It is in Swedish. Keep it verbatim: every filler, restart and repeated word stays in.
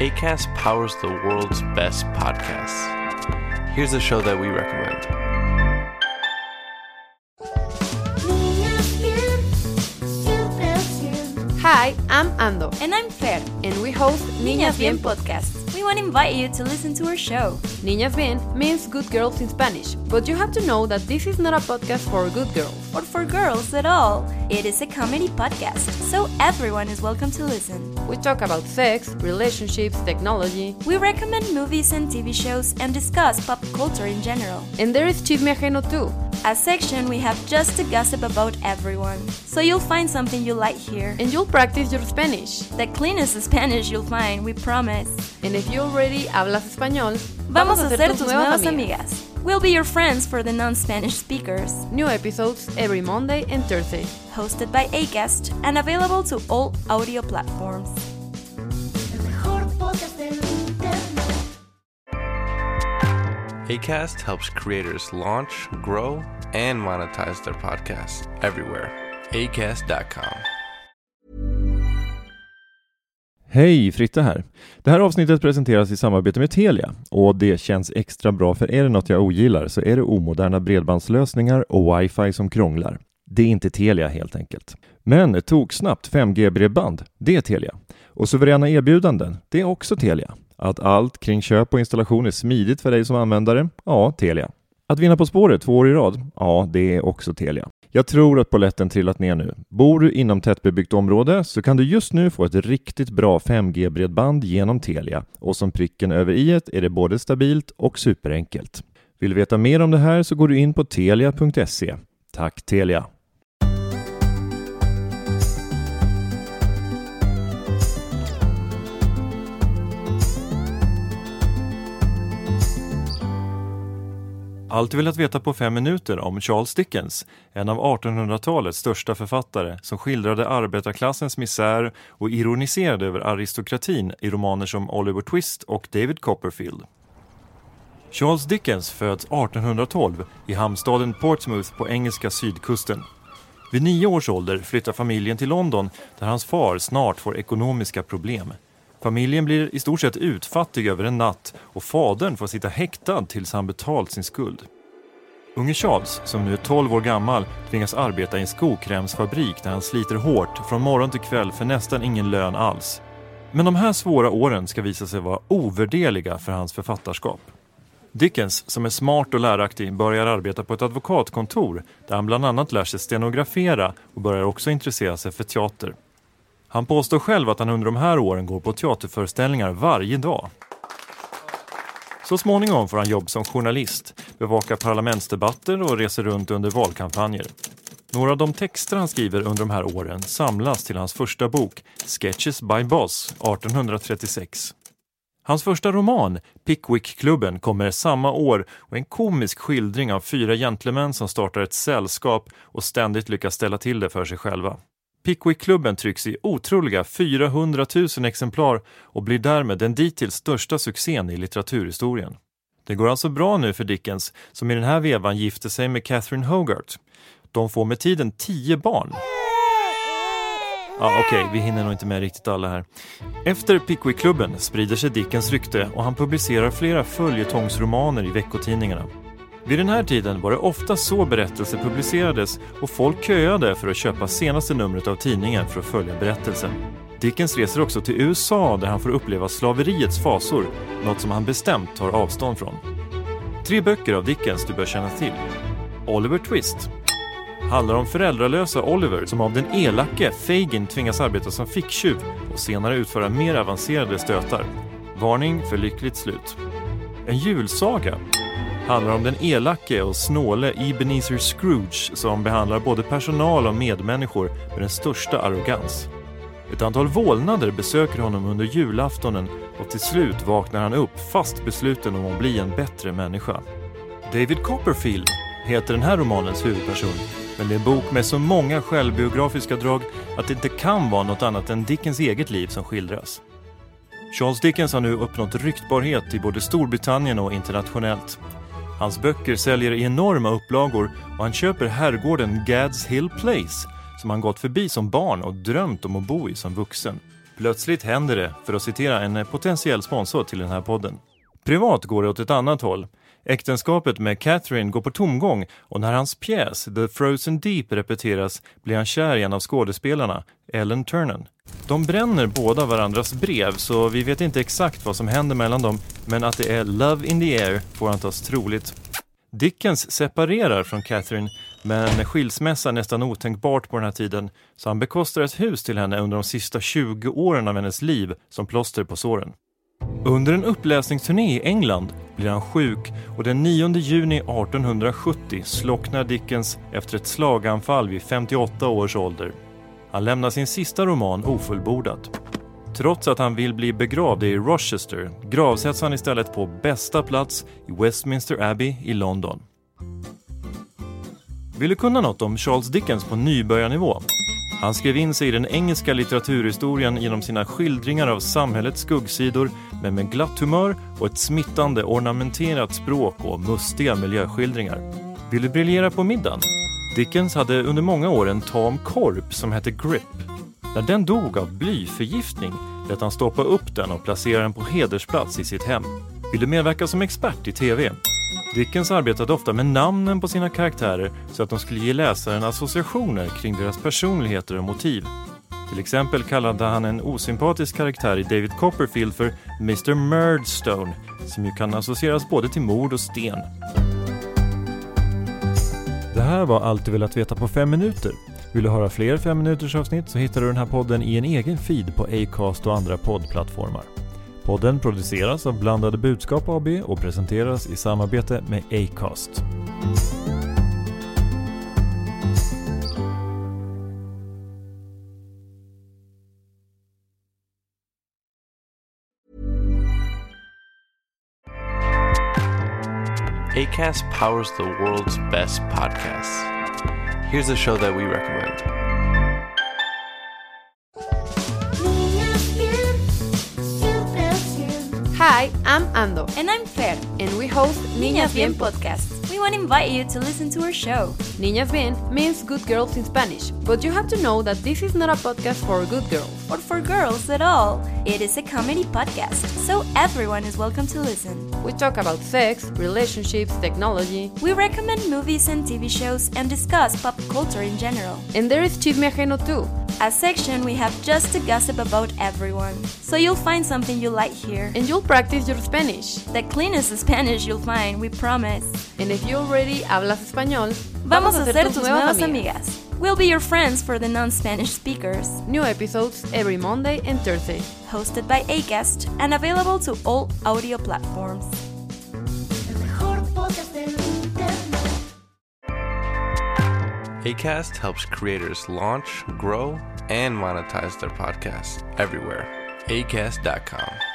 Acast powers the world's best podcasts. Here's a show that we recommend. Hi, I'm Ando. And I'm Fer. And we host Niñas Bien Podcast. We want to invite you to listen to our show. Niñas Bien means good girls in Spanish, but you have to know that this is not a podcast for good girls. Or for girls at all. It is a comedy podcast, so everyone is welcome to listen. We talk about sex, relationships, technology. We recommend movies and T V shows and discuss pop culture in general. And there is Chisme Ajeno too. A section we have just to gossip about everyone. So you'll find something you like here. And you'll practice your Spanish. The cleanest Spanish you'll find, we promise. And if you already hablas español, vamos a ser tus nuevas amigas. We'll be your friends for the non-Spanish speakers. New episodes every Monday and Thursday. Hosted by Acast and available to all audio platforms. Acast helps creators launch, grow, and monetize their podcasts everywhere. acast dot com. Hej, Fritte här. Det här avsnittet presenteras i samarbete med Telia och det känns extra bra, för är det något jag ogillar så är det omoderna bredbandslösningar och wifi som krånglar. Det är inte Telia helt enkelt. Men ett toksnabbt fem G-bredband, det är Telia. Och suveräna erbjudanden, det är också Telia. Att allt kring köp och installation är smidigt för dig som användare, ja, Telia. Att vinna På spåret två år i rad, ja, det är också Telia. Jag tror att polletten trillat ner nu. Bor du inom tättbebyggt område så kan du just nu få ett riktigt bra fem G-bredband genom Telia. Och som pricken över i-et är det både stabilt och superenkelt. Vill du veta mer om det här så går du in på telia punkt se. Tack Telia! Allt vill att veta på fem minuter om Charles Dickens, en av artonhundratalets största författare som skildrade arbetarklassens misär och ironiserade över aristokratin i romaner som Oliver Twist och David Copperfield. Charles Dickens föds artonhundratolv i hamnstaden Portsmouth på engelska sydkusten. Vid nio års ålder flyttar familjen till London där hans far snart får ekonomiska problem. Familjen blir i stort sett utfattig över en natt och fadern får sitta häktad tills han betalt sin skuld. Unge Charles, som nu är tolv år gammal, tvingas arbeta i en skokrämsfabrik där han sliter hårt från morgon till kväll för nästan ingen lön alls. Men de här svåra åren ska visa sig vara ovärderliga för hans författarskap. Dickens, som är smart och läraktig, börjar arbeta på ett advokatkontor där han bland annat lär sig stenografera och börjar också intressera sig för teater. Han påstår själv att han under de här åren går på teaterföreställningar varje dag. Så småningom får han jobb som journalist, bevakar parlamentsdebatter och reser runt under valkampanjer. Några av de texter han skriver under de här åren samlas till hans första bok, Sketches by Boz, artonhundratrettiosex. Hans första roman, Pickwick-klubben, kommer samma år och en komisk skildring av fyra gentlemän som startar ett sällskap och ständigt lyckas ställa till det för sig själva. Pickwick-klubben trycks i otroliga fyrahundratusen exemplar och blir därmed den dittills största succén i litteraturhistorien. Det går alltså bra nu för Dickens, som i den här vevan gifte sig med Catherine Hogarth. De får med tiden tio barn. Ja, okej, okay, vi hinner nog inte med riktigt alla här. Efter Pickwick-klubben sprider sig Dickens rykte och han publicerar flera följetongsromaner i veckotidningarna. Vid den här tiden var det ofta så berättelser publicerades och folk köade för att köpa senaste numret av tidningen för att följa berättelsen. Dickens reser också till U S A där han får uppleva slaveriets fasor, något som han bestämt tar avstånd från. Tre böcker av Dickens du bör känna till. Oliver Twist handlar om föräldralösa Oliver som av den elake Fagin tvingas arbeta som ficktjuv och senare utföra mer avancerade stötar. Varning för lyckligt slut. En julsaga handlar om den elake och snåle Ebenezer Scrooge som behandlar både personal och medmänniskor med den största arrogans. Ett antal vålnader besöker honom under julaftonen och till slut vaknar han upp fast besluten om att bli en bättre människa. David Copperfield heter den här romanens huvudperson, men det är en bok med så många självbiografiska drag att det inte kan vara något annat än Dickens eget liv som skildras. Charles Dickens har nu uppnått ryktbarhet i både Storbritannien och internationellt. Hans böcker säljer i enorma upplagor och han köper herrgården Gad's Hill Place som han gått förbi som barn och drömt om att bo i som vuxen. Plötsligt händer det, för att citera en potentiell sponsor till den här podden. Privat går det åt ett annat håll. Äktenskapet med Catherine går på tomgång och när hans pjäs The Frozen Deep repeteras blir han kär i en av skådespelarna, Ellen Ternan. De bränner båda varandras brev så vi vet inte exakt vad som händer mellan dem, men att det är love in the air får antas troligt. Dickens separerar från Catherine, men skilsmässa är nästan otänkbart på den här tiden, så han bekostar ett hus till henne under de sista tjugo åren av hennes liv som plåster på såren. Under en uppläsningsturné i England blir han sjuk och den nionde juni artonhundrasjuttio slocknar Dickens efter ett slaganfall vid femtioåtta års ålder. Han lämnar sin sista roman ofullbordad. Trots att han vill bli begravd i Rochester gravsätts han istället på bästa plats i Westminster Abbey i London. Vill du kunna något om Charles Dickens på nybörjarnivå? Han skrev in sig i den engelska litteraturhistorien genom sina skildringar av samhällets skuggsidor, men med glatt humör och ett smittande ornamenterat språk och mustiga miljöskildringar. Vill du briljera på middagen? Dickens hade under många år en tam korp som hette Grip. När den dog av blyförgiftning lät han stoppa upp den och placera den på hedersplats i sitt hem. Vill du medverka som expert i tv? Dickens arbetade ofta med namnen på sina karaktärer så att de skulle ge läsaren associationer kring deras personligheter och motiv. Till exempel kallade han en osympatisk karaktär i David Copperfield för mister Murdstone, som ju kan associeras både till mord och sten. Det här var allt du velat veta på fem minuter. Vill du höra fler fem minuters avsnitt så hittar du den här podden i en egen feed på Acast och andra poddplattformar. Podden produceras av Blandade Budskap A B och presenteras i samarbete med Acast. Acast powers the world's best podcasts. Here's a show that we recommend. Hi, I'm Ando. And I'm Fer. And we host Niñas Bien podcast. We want to invite you to listen to our show. Niñas Bien means good girls in Spanish, but you have to know that this is not a podcast for good girls. Or for girls at all. It is a comedy podcast, so everyone is welcome to listen. We talk about sex, relationships, technology. We recommend movies and T V shows and discuss pop culture in general. And there is Chisme Ajeno too. A section we have just to gossip about everyone. So you'll find something you like here. And you'll practice your Spanish. The cleanest Spanish you'll find, we promise. And if you already hablas español, vamos a ser tus nuevas amigas. We'll be your friends for the non-Spanish speakers. New episodes every Monday and Thursday. Hosted by Acast and available to all audio platforms. Acast helps creators launch, grow, and monetize their podcasts everywhere. acast dot com.